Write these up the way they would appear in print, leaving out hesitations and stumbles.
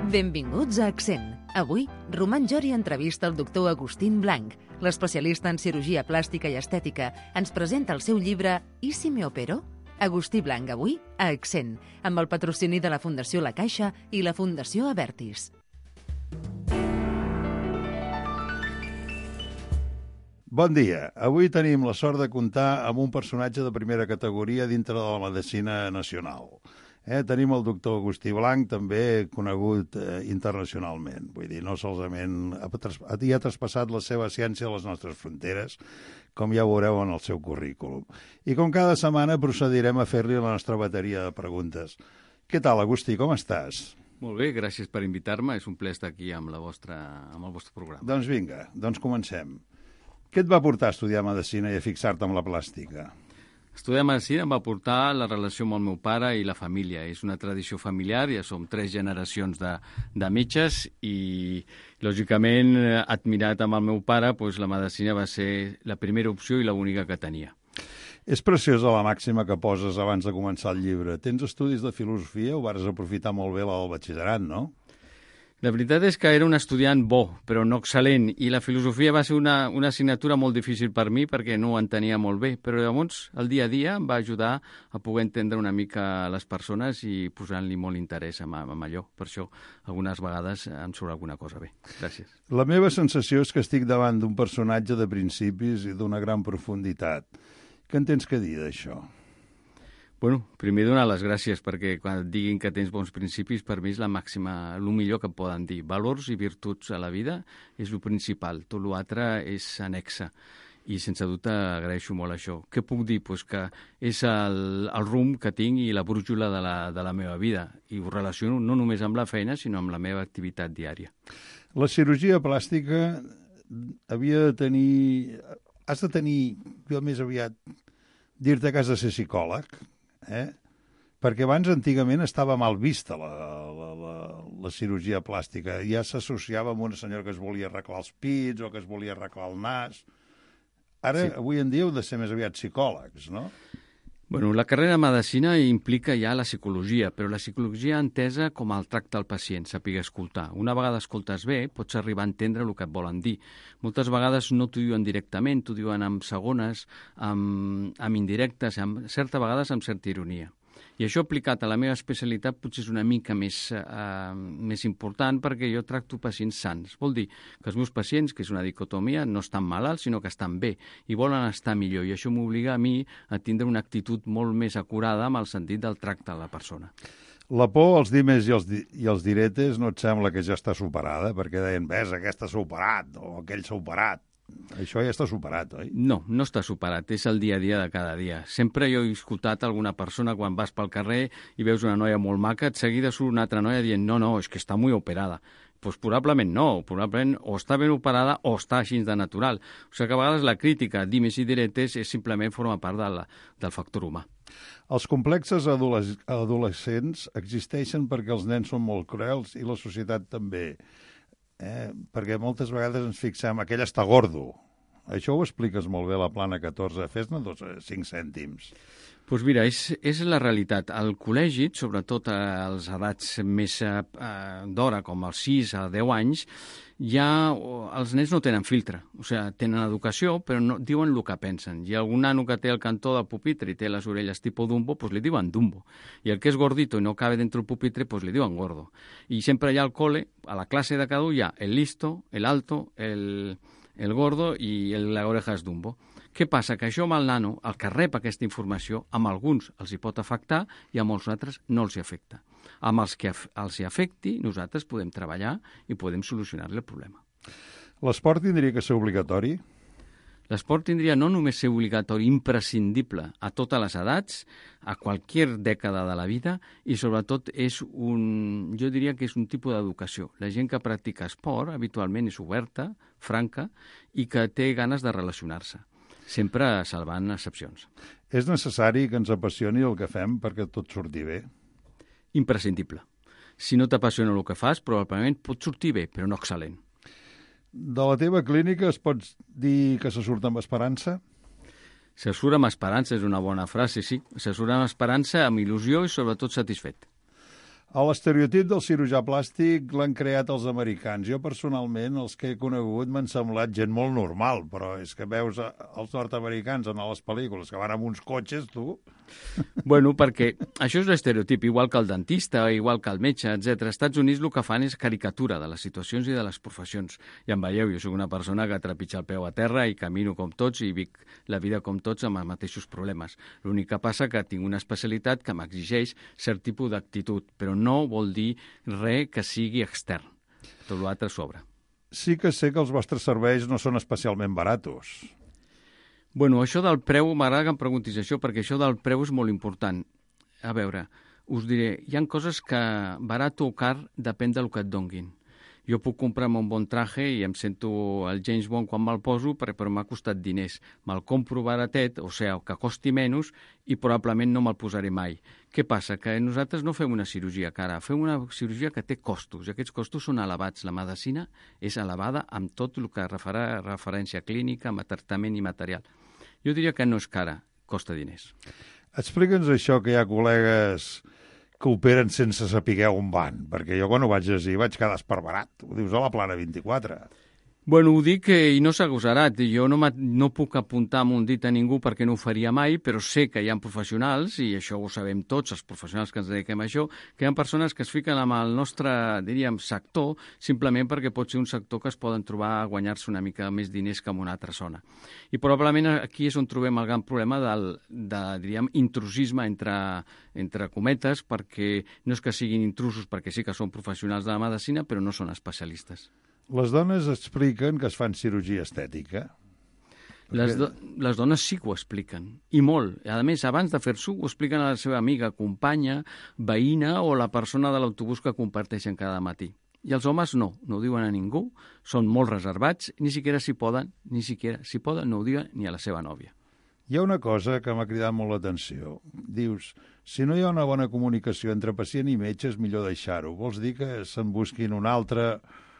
Benvinguts a Accent. Avui, Roman Jori entrevista el doctor Agustín Blanch. L'especialista en cirurgia plàstica i estètica ens presenta el seu llibre «I si me opero?». Agustí Blanch avui a Accent, amb el patrocini de la Fundació La Caixa i la Fundació Avertis. Bon dia. Avui tenim la sort de comptar amb un personatge de primera categoria dintre de la medicina nacional. Tenim el doctor Agustí Blanch, també conegut internacionalment. Vull dir, no solament ha traspassat la seva ciència a les nostres fronteres, com ja veureu en el seu currículum. I com cada setmana procedirem a fer-li la nostra bateria de preguntes. Què tal, Agustí, com estàs? Molt bé, gràcies per invitar-me. És un plaer estar aquí amb el vostre programa. Doncs vinga, comencem. Què et va portar a estudiar medicina i a fixar-te amb la plàstica? Estudiar medicina em va portar la relació amb el meu pare i la família. És una tradició familiar, ja som 3 generacions de metges i, lògicament, admirat amb el meu pare, doncs la medicina va ser la primera opció i l'única que tenia. És preciosa la màxima que poses abans de començar el llibre. Tens estudis de filosofia o vas aprofitar molt bé la del batxillerat, no? La veritat és que era un estudiant bo, però no excel·lent, i la filosofia va ser una assignatura molt difícil per mi perquè no ho entenia molt bé, però llavors el dia a dia em va ajudar a poder entendre una mica les persones i posant-li molt interès en allò. Per això, algunes vegades em surt alguna cosa bé. Gràcies. La meva sensació és que estic davant d'un personatge de principis i d'una gran profunditat. Què en tens que dir d'això? Bueno, primer donar les gràcies perquè quan et diguin que tens bons principis, per mi és la màxima, el millor que em poden dir. Valors i virtuts a la vida és el principal, tot l'altre és annexa. I sense dubte agraeixo molt això. Què puc dir? Pues que és el rumb que tinc i la brújula de la meva vida. I ho relaciono no només amb la feina, sinó amb la meva activitat diària. La cirurgia plàstica havia de tenir... Has de tenir, jo més aviat, dir-te que has de ser psicòleg, perquè abans, antigament, estava mal vista la cirurgia plàstica. Ja s'associava amb una senyora que es volia arreglar els pits o que es volia arreglar el nas. Ara, sí. Avui en dia, heu de ser més aviat psicòlegs, no? Bueno, la carrera de medicina implica ja la psicologia, però la psicologia entesa com el tracte al pacient, sàpiga escoltar. Una vegada escoltes bé, pots arribar a entendre el que et volen dir. Moltes vegades no t'ho diuen directament, t'ho diuen amb segones, amb indirectes, certes vegades amb certa ironia. I això aplicat a la meva especialitat potser és una mica més important perquè jo tracto pacients sans. Vol dir que els meus pacients, que és una dicotomia, no estan malalts, sinó que estan bé i volen estar millor. I això m'obliga a mi a tindre una actitud molt més acurada amb el sentit del tracte a la persona. La por, els dimes i els diretes no et sembla que ja està superada? Perquè deien, ves, aquest s'ha superat o aquell s'ha operat. Això ja està superat, oi? No, no està superat, és el dia a dia de cada dia. Sempre jo he escoltat alguna persona quan vas pel carrer i veus una noia molt maca, et seguida surt una altra noia dient no, és que està molt operada. Pues probablement no, probablement o està ben operada o està així de natural. O sigui que a vegades la crítica, dimes i diretes, simplement forma part del factor humà. Els complexes adolescents existeixen perquè els nens són molt cruels i la societat també. Perquè moltes vegades ens fixem aquell està gordo. Això ho expliques molt bé a la plana 14. Fes-ne 5 cèntims. Doncs mira, és la realitat. Al col·legi, sobretot a les edats més d'hora, com els 6 a 10 anys, ja els nens no tenen filtre. O sigui, tenen educació, però no diuen el que pensen. I algun nano que té el cantó del pupitre i té les orelles tipus Dumbo, doncs li diuen Dumbo. I el que és gordito i no cabe dentro del pupitre, doncs li diuen gordo. I sempre hi ha al cole, a la classe de cada un, hi ha el listo, el alto, el gordo i la oreja és Dumbo. Què passa? Que això amb el nano, el que rep aquesta informació, amb alguns els hi pot afectar i a molts altres no els hi afecta. Amb els que els hi afecti, nosaltres podem treballar i podem solucionar-li el problema. L'esport tindria que ser obligatori? L'esport tindria no només ser obligatori, imprescindible a totes les edats, a qualsevol dècada de la vida, i sobretot jo diria que és un tipus d'educació. La gent que practica esport habitualment és oberta, franca, i que té ganes de relacionar-se, sempre salvant excepcions. És necessari que ens apassioni el que fem perquè tot surti bé? Imprescindible. Si no t'apassiona el que fas, probablement pot sortir bé, però no excel·lent. De la teva clínica es pot dir que se surt amb esperança? Se surt amb esperança, és una bona frase, sí. Se surt amb esperança, amb il·lusió i sobretot satisfet. L'estereotip del cirurgià plàstic l'han creat els americans. Jo, personalment, els que he conegut m'han semblat gent molt normal, però és que veus els nord-americans en les pel·lícules que van amb uns cotxes, tu... Bueno, perquè això és l'estereotip, igual que el dentista, igual que el metge, etc. Als Estats Units el que fan és caricatura de les situacions i de les professions. Ja em veieu, jo soc una persona que trepitja el peu a terra i camino com tots i vic la vida com tots amb els mateixos problemes. L'únic que passa que tinc una especialitat que m'exigeix cert tipus d'actitud, però no vol dir res que sigui extern. Tot l'altre sobre. Sí que sé que els vostres serveis no són especialment baratos. Bueno, això del preu, m'agrada que em preguntis això, perquè això del preu és molt important. A veure, us diré, hi ha coses que barat o car depèn del que et donguin. Jo puc comprar-me un bon traje i em sento el James Bond quan me'l poso, però m'ha costat diners. Me'l compro baratet, o sigui, que costi menys, i probablement no me'l posaré mai. Què passa? Que nosaltres no fem una cirurgia cara, fem una cirurgia que té costos, i aquests costos són elevats. La medicina és elevada amb tot el que referència clínica, amb tractament i material. Jo diria que no és cara, costa diners. Explica'ns això, que hi ha col·legues que operen sense saber on van, perquè jo quan ho vaig llegir vaig quedar esparverat. Ho dius a la Plana 24. Bueno, ho dic i no s'ha agosarat. Jo no puc apuntar amb un dit a ningú perquè no ho faria mai, però sé que hi ha professionals, i això ho sabem tots, els professionals que ens dediquem a això, que hi ha persones que es fiquen amb el nostre, diríem, sector, simplement perquè pot ser un sector que es poden trobar a guanyar-se una mica més diners que en una altra zona. I probablement aquí és on trobem el gran problema diríem, intrusisme entre cometes, perquè no és que siguin intrusos, perquè sí que són professionals de la medicina, però no són especialistes. Les dones expliquen que es fan cirurgia estètica. Les dones sí que ho expliquen, i molt. A més, abans de fer-s'ho, ho expliquen a la seva amiga, companya, veïna o la persona de l'autobús que comparteixen cada matí. I els homes no ho diuen a ningú, són molt reservats, ni siquiera si poden, no ho diuen ni a la seva nòvia. Hi ha una cosa que m'ha cridat molt l'atenció. Dius, si no hi ha una bona comunicació entre pacient i metge, és millor deixar-ho. Vols dir que se'n busquin un altre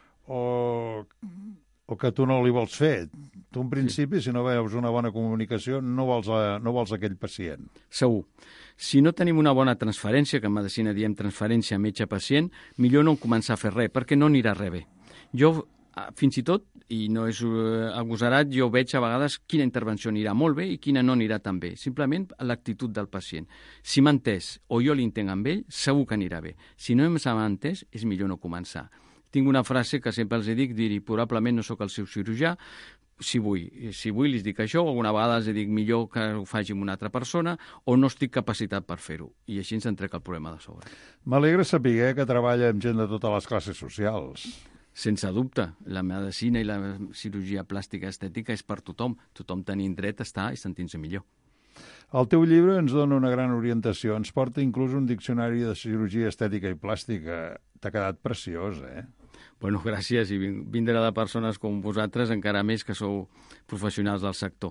o que tu no li vols fer. Tu, en principi, si no veus una bona comunicació, no vols aquell pacient. Segur. Si no tenim una bona transferència, que en medicina diem transferència metge-pacient, millor no començar a fer res, perquè no anirà res bé. Jo, fins i tot, i no és agosarat, jo veig a vegades quina intervenció anirà molt bé i quina no anirà tan bé. Simplement l'actitud del pacient. Si m'ha entès o jo l'entenc amb ell, segur que anirà bé. Si no m'ha entès, és millor no començar. Tinc una frase que sempre els dic, probablement no sóc el seu cirurgià, si vull li dic això, o alguna vegada els dic millor que ho faci amb una altra persona, o no estic capacitat per fer-ho, i així ens en trec el problema de sobre. M'alegra saber que treballa amb gent de totes les classes socials. Sense dubte, la medicina i la cirurgia plàstica estètica és per tothom. Tothom tenint dret a estar i sentint-se millor. El teu llibre ens dona una gran orientació, ens porta inclús un diccionari de cirurgia estètica i plàstica. T'ha quedat preciós, eh? Bueno, gràcies, i vindrà de persones com vosaltres, encara més que sou professionals del sector.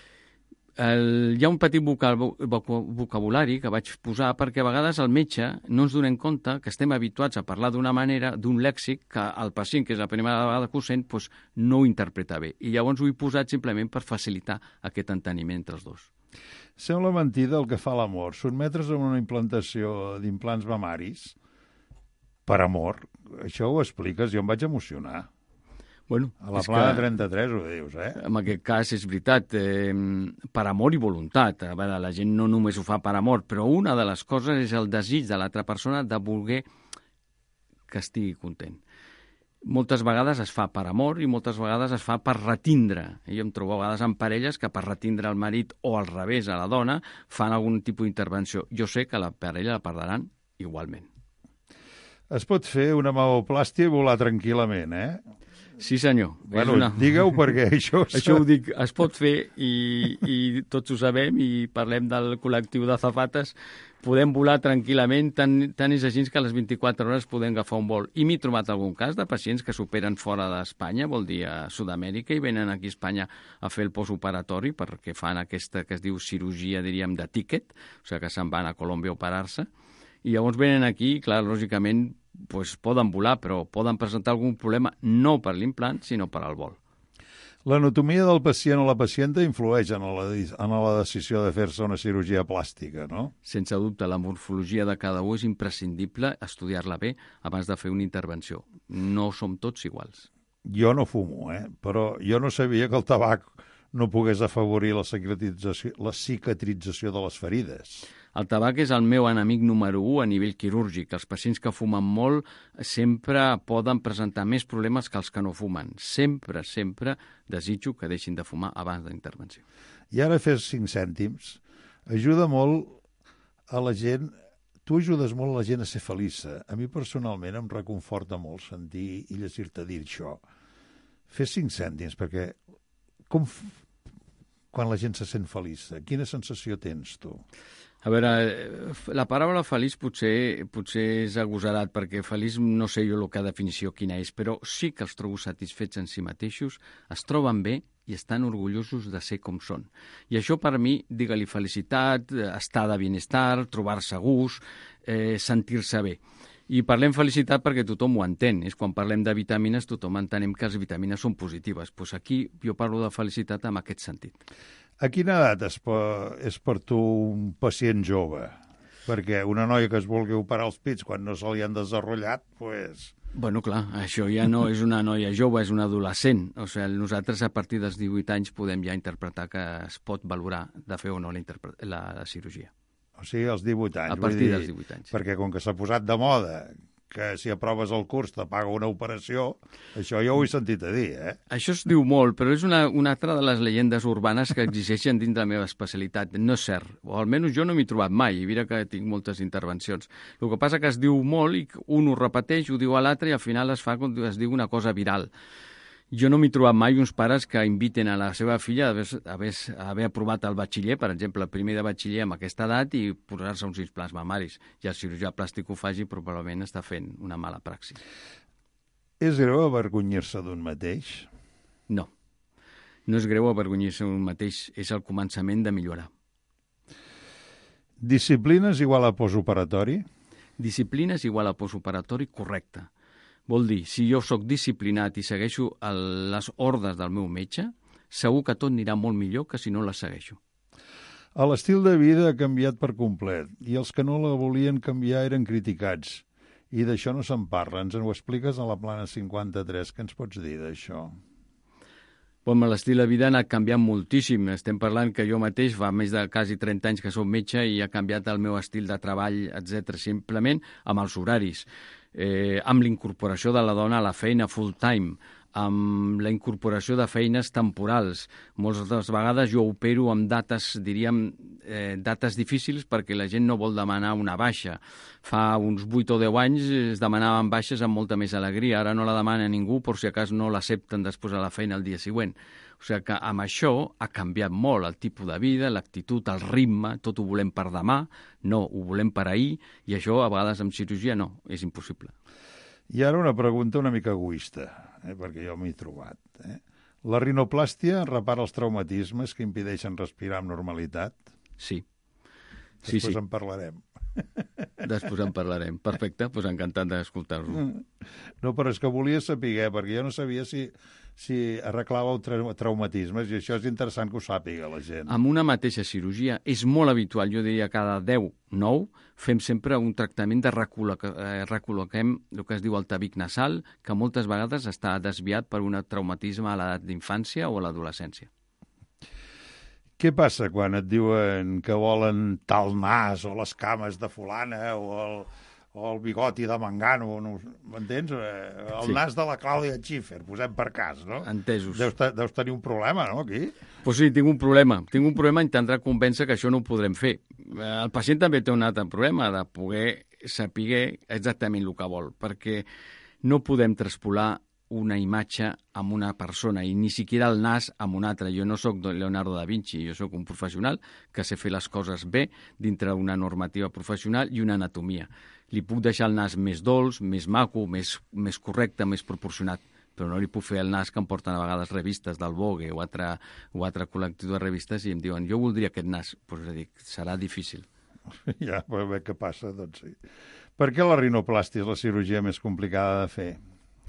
Hi ha un petit vocabulari que vaig posar perquè a vegades el metge no ens donem compte que estem habituats a parlar d'una manera, d'un lèxic, que el pacient, que és la primera vegada que ho sent, doncs no ho interpreta bé. I llavors ho he posat simplement per facilitar aquest enteniment entre els dos. Sembla mentida el que fa l'amor. Sotmetre's a una implantació d'implants mamaris per amor. Això ho expliques, jo em vaig emocionar. Bueno, a la Plana 33 ho dius, eh? En aquest cas és veritat, per amor i voluntat. A veure, la gent no només ho fa per amor, però una de les coses és el desig de l'altra persona de voler que estigui content. Moltes vegades es fa per amor i moltes vegades es fa per retindre. Jo em trobo a vegades en parelles que per retindre el marit o al revés a la dona fan algun tipus d'intervenció. Jo sé que la parella la perdran igualment. Es pot fer una mamoplàstia i volar tranquil·lament, eh? Sí, senyor. Bueno, digue-ho perquè això... Això ho dic, es pot fer i tots ho sabem i parlem del col·lectiu d'azafates. Podem volar tranquil·lament, tant és així que a les 24 hores podem agafar un vol. I m'he trobat algun cas de pacients que s'operen fora d'Espanya, vol dir a Sud-amèrica, i venen aquí a Espanya a fer el postoperatori perquè fan aquesta que es diu cirurgia, diríem, de tiquet, o sigui que se'n van a Colòmbia a operar-se. I llavors venen aquí, clar, lògicament, poden volar, però poden presentar algun problema no per l'implant, sinó per al vol. L'anatomia del pacient o la pacienta influeix en la decisió de fer-se una cirurgia plàstica, no? Sense dubte, la morfologia de cada un és imprescindible estudiar-la bé abans de fer una intervenció. No som tots iguals. Jo no fumo, però jo no sabia que el tabac no pogués afavorir la cicatrització de les ferides. El tabac és el meu enemic número 1 a nivell quirúrgic. Els pacients que fumen molt sempre poden presentar més problemes que els que no fumen. Sempre, sempre desitjo que deixin de fumar abans de la intervenció. I ara fes 5 cèntims. Ajuda molt a la gent... Tu ajudes molt a la gent a ser feliça. A mi personalment em reconforta molt sentir i llegir-te dir això. Fes 5 cèntims, perquè quan la gent se sent feliç, quina sensació tens tu? A veure, la paraula feliç potser és agosarat, perquè feliç no sé jo la definició quina és, però sí que els trobo satisfets en si mateixos, es troben bé i estan orgullosos de ser com són. I això per mi, digue-li felicitat, estar de benestar, trobar-se a gust, sentir-se bé. I parlem felicitat perquè tothom ho entén. És quan parlem de vitamines, tothom entenem que les vitamines són positives. Doncs aquí jo parlo de felicitat en aquest sentit. A quina edat és per tu un pacient jove? Perquè una noia que es vulgui operar els pits quan no se li han desenrotllat, doncs... Bueno, clar, això ja no és una noia jove, és una adolescent. O sigui, nosaltres a partir dels 18 anys podem ja interpretar que es pot valorar de fer o no la cirurgia. O sigui, als 18 anys. A partir dels 18 anys. Perquè com que s'ha posat de moda que si aproves el curs te paga una operació, això jo ho he sentit a dir, Això es diu molt, però és una altra de les llegendes urbanes que existeixen dins de la meva especialitat. No és cert, o almenys jo no m'he trobat mai, i mira que tinc moltes intervencions. El que passa que es diu molt i un ho repeteix, ho diu a l'altre i al final es diu una cosa viral. Jo no m'he trobat mai uns pares que inviten a la seva filla a haver aprovat el batxiller, per exemple, el primer de batxiller amb aquesta edat i posar-se uns implants mamaris. I el cirurgià plàstic ho faci, probablement està fent una mala praxi. És greu avergonyir-se d'un mateix? No. No és greu avergonyir-se d'un mateix, és el començament de millorar. Disciplina és igual a postoperatori? Disciplina és igual a postoperatori, correcte. Vol dir, si jo sóc disciplinat i segueixo les ordres del meu metge, segur que tot anirà molt millor que si no les segueixo. L'estil de vida ha canviat per complet i els que no la volien canviar eren criticats. I d'això no se'n parla. Ens ho expliques a la plana 53. Què ens pots dir d'això? Bueno, l'estil de vida ha anat canviant moltíssim. Estem parlant que jo mateix fa més de quasi 30 anys que soc metge i ha canviat el meu estil de treball, etc. simplement amb els horaris. Amb l'incorporació de la dona a la feina full-time, amb la incorporació de feines temporals. Moltes vegades jo opero amb dates, diríem, dates difícils perquè la gent no vol demanar una baixa. Fa uns 8 o 10 anys es demanaven baixes amb molta més alegria. Ara no la demana ningú per si acas no l'accepten després a la feina el dia següent. O sigui que amb això ha canviat molt el tipus de vida, l'actitud, el ritme, tot ho volem per demà, no, ho volem per ahir, i això a vegades amb cirurgia no, és impossible. I ara una pregunta una mica egoista, perquè jo m'he trobat. La rinoplàstia repara els traumatismes que impedeixen respirar amb normalitat? Sí. Després en parlarem. Després en parlarem. Perfecte, doncs encantat d'escoltar-lo. No, però és que volia saber, perquè jo no sabia si arreglàveu traumatismes, i això és interessant que ho sàpiga la gent. Amb una mateixa cirurgia és molt habitual, jo diria cada 10, 9, fem sempre un tractament de recol·loquem el que es diu el tabic nasal, que moltes vegades està desviat per un traumatisme a l'edat d'infància o a l'adolescència. Què passa quan et diuen que volen tal nas o les cames de fulana o el bigoti de Mangano, m'entens? El nas de la Clàudia Schiffer, posem per cas, no? Entesos. Deus tenir un problema, no, aquí? Pues sí, tinc un problema. Tinc un problema intentar convèncer que això no ho podrem fer. El pacient també té un altre problema de poder saber exactament el que vol, perquè no podem traspolar una imatge amb una persona i ni siquiera el nas amb un altre. Jo no sóc Leonardo da Vinci, jo sóc un professional que sé fer les coses bé dintre d'una normativa professional i una anatomia. Li puc deixar el nas més dolç, més maco, més correcte, més proporcionat, però no li puc fer el nas que em porten a vegades revistes del Vogue o altre col·lectiu de revistes i em diuen jo voldria aquest nas. Doncs dic, serà difícil. Ja, però a veure què passa, doncs sí. Per què la rinoplàstia és la cirurgia més complicada de fer?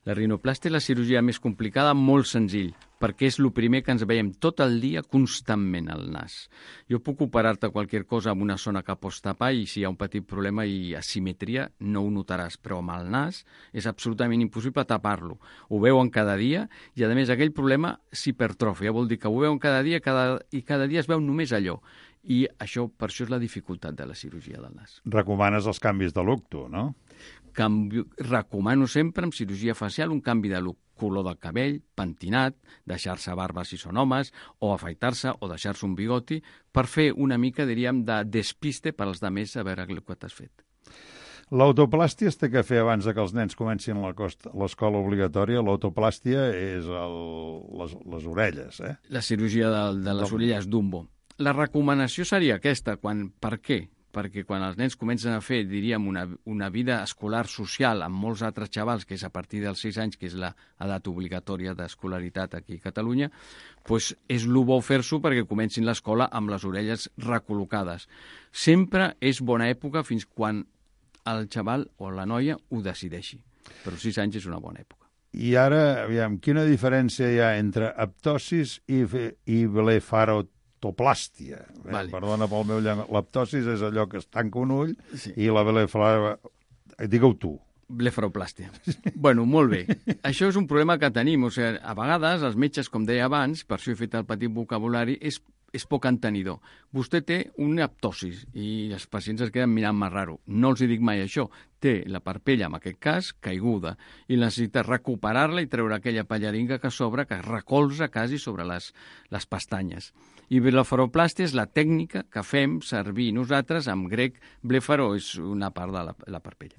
La rinoplàstia és la cirurgia més complicada, molt senzill, perquè és el primer que ens veiem tot el dia constantment al nas. Jo puc operar-te qualsevol cosa amb una zona que pots tapar i si hi ha un petit problema i asimetria no ho notaràs, però amb el nas és absolutament impossible tapar-lo. Ho veuen cada dia i, a més, aquell problema s'hipertrofia, vol dir que ho veuen cada dia i cada dia es veu només allò. I això, per això és la dificultat de la cirurgia del nas. Recomanes els canvis de look, tu, no? Recomano sempre amb cirurgia facial un canvi de look, color del cabell, pentinat, deixar-se barba si són homes, o afaitar-se o deixar-se un bigoti, per fer una mica, diríem, de despiste per als altres a veure el que t'has fet. L'autoplàstia es té que fer abans que els nens comencin l'escola obligatòria. L'autoplàstia és les orelles, eh? La cirurgia de les orelles Dumbo. La recomanació seria aquesta. Per què? Perquè quan els nens comencen a fer, diríem, una vida escolar social amb molts altres xavals, que és a partir dels 6 anys, que és l'edat obligatòria d'escolaritat aquí a Catalunya, doncs és el bo fer-s'ho perquè comencin l'escola amb les orelles recol·locades. Sempre és bona època fins quan el xaval o la noia ho decideixi, però 6 anys és una bona època. I ara, aviam, quina diferència hi ha entre aptosis i blefaroplàstia? Vale. Perdona pel meu llenguatge. L'aptosis és allò que es tanca un ull, sí. I la blefaroplàstia... Digue-ho tu. Blefaroplàstia. Bueno, molt bé. Això és un problema que tenim. O sigui, a vegades els metges, com deia abans, per això he fet el petit vocabulari, és poc entenidor. Vostè té una aptosis i els pacients es queden mirant-me raro. No els dic mai això. Té la parpella, en aquest cas, caiguda, i necessita recuperar-la i treure aquella pallaringa que sobra, que recolza quasi sobre les pestanyes. I blefaroplàstia és la tècnica que fem servir nosaltres, en grec, blefaro és una part de la parpella.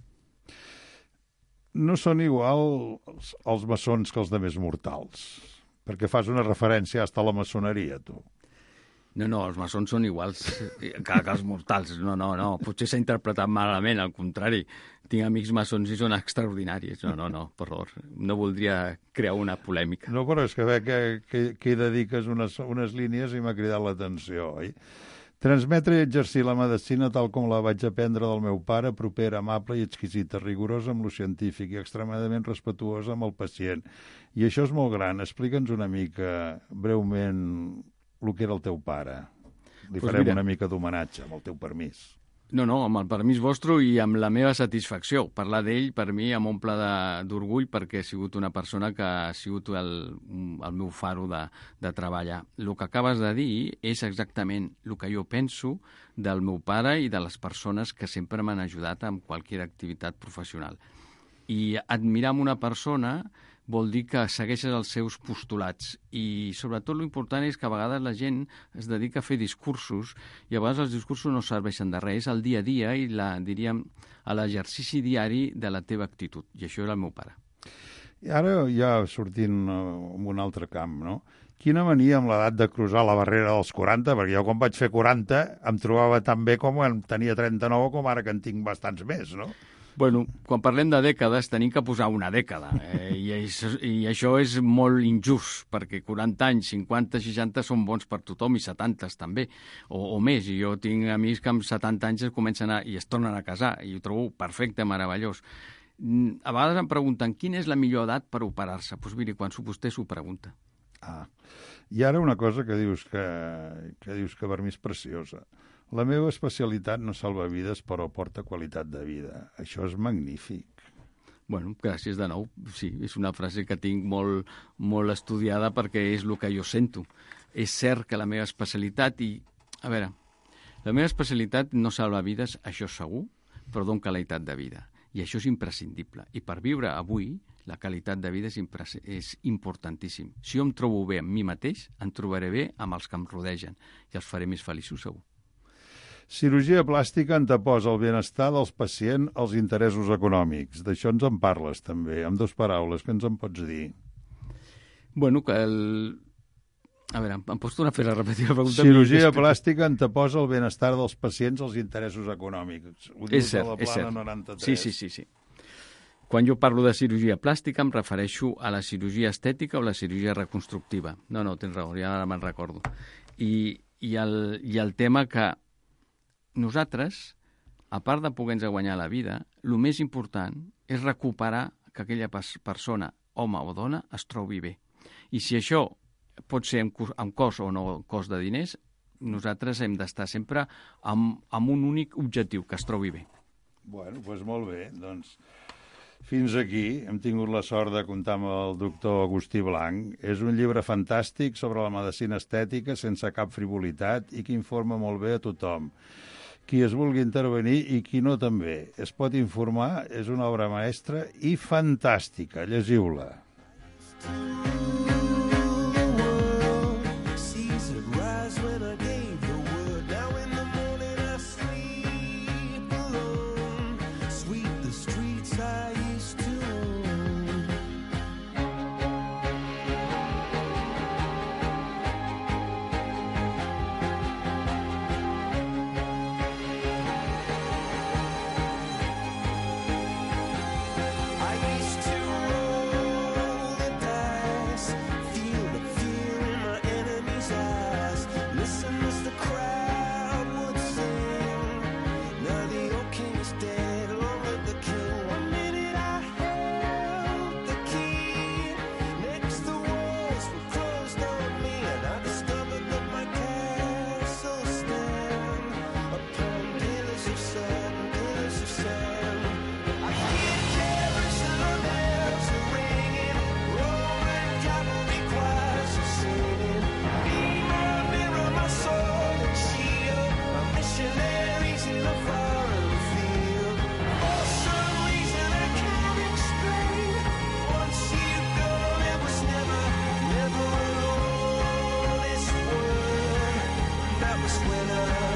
No són igual els maçons que els de més mortals, perquè fas una referència fins a la maçoneria, tu. No, els maçons són iguals que els mortals. No, potser s'ha interpretat malament, al contrari. Tinc amics maçons i són extraordinaris. No, per favor, no voldria crear una polèmica. No, però és que veig que hi dediques unes línies i m'ha cridat l'atenció, oi? Transmetre i exercir la medicina tal com la vaig aprendre del meu pare, propera, amable i exquisita, rigorosa amb lo científic i extremadament respetuosa amb el pacient. I això és molt gran. Explica'ns una mica, breument, el que era el teu pare. Li farem una mica d'homenatge, amb el teu permís. No, amb el permís vostre i amb la meva satisfacció. Parlar d'ell, per mi, em omple d'orgull perquè ha sigut una persona que ha sigut el meu faro de treballar. El que acabes de dir és exactament el que jo penso del meu pare i de les persones que sempre m'han ajudat en qualsevol activitat professional. I admirar una persona vol dir que segueixes els seus postulats i sobretot l'important és que a vegades la gent es dedica a fer discursos i a vegades els discursos no serveixen de res, és el dia a dia i diríem a l'exercici diari de la teva actitud, i això era el meu pare. I ara ja sortint en un altre camp, no? Quina mania amb l'edat de cruzar la barrera dels 40, perquè jo quan vaig fer 40 em trobava tan bé com quan tenia 39 com ara que en tinc bastants més, no? Bueno, quan parlem de dècades tenim que posar una dècada i això és molt injust perquè 40 anys, 50, 60 són bons per tothom i 70 també, o més. I jo tinc amics que amb 70 anys es comencen i es tornen a casar i ho trobo perfecte, meravellós. A vegades em pregunten quina és la millor edat per operar-se. Doncs miri, quan vostè s'ho pregunta. I ara una cosa que dius que per mi és preciosa. La meva especialitat no salva vides, però porta qualitat de vida. Això és magnífic. Bueno, gràcies de nou. Sí, és una frase que tinc molt estudiada perquè és el que jo sento. És cert que la meva especialitat a veure, la meva especialitat no salva vides, això segur, però dona qualitat de vida. I això és imprescindible. I per viure avui, la qualitat de vida és importantíssim. Si jo em trobo bé amb mi mateix, em trobaré bé amb els que em rodegen i els faré més feliços, segur. Cirurgia plàstica anteposa el benestar dels pacients als interessos econòmics. D'això ens en parles, també, amb 2 paraules. Què ens en pots dir? Bueno, que A veure, em pots tornar a fer la repetir la pregunta? Cirurgia plàstica anteposa el benestar dels pacients als interessos econòmics. Ho dius cert, a la plana 93. Sí. Quan jo parlo de cirurgia plàstica em refereixo a la cirurgia estètica o la cirurgia reconstructiva. No, tens raó, ja ara me'n recordo. I el tema que nosaltres, a part de poder-nos guanyar la vida, el més important és recuperar que aquella persona, home o dona, es trobi bé. I si això pot ser amb cost o no cost de diners, nosaltres hem d'estar sempre amb un únic objectiu, que es trobi bé. Bueno, doncs molt bé. Doncs fins aquí hem tingut la sort de comptar amb el doctor Agustí Blanch. És un llibre fantàstic sobre la medicina estètica, sense cap frivolitat, i que informa molt bé a tothom. Qui es vulgui intervenir i qui no també. Es pot informar, és una obra mestra i fantàstica. Llegiu-la. When